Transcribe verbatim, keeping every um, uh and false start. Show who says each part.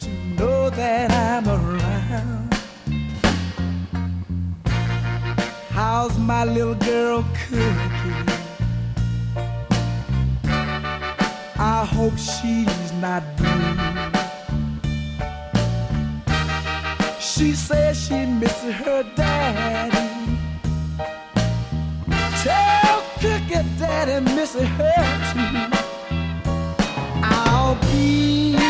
Speaker 1: to know that I'm around. How's my little girl Cookie? I hope she's not blue. She says she misses her daddy. Tell Cookie Daddy misses her too. I'll be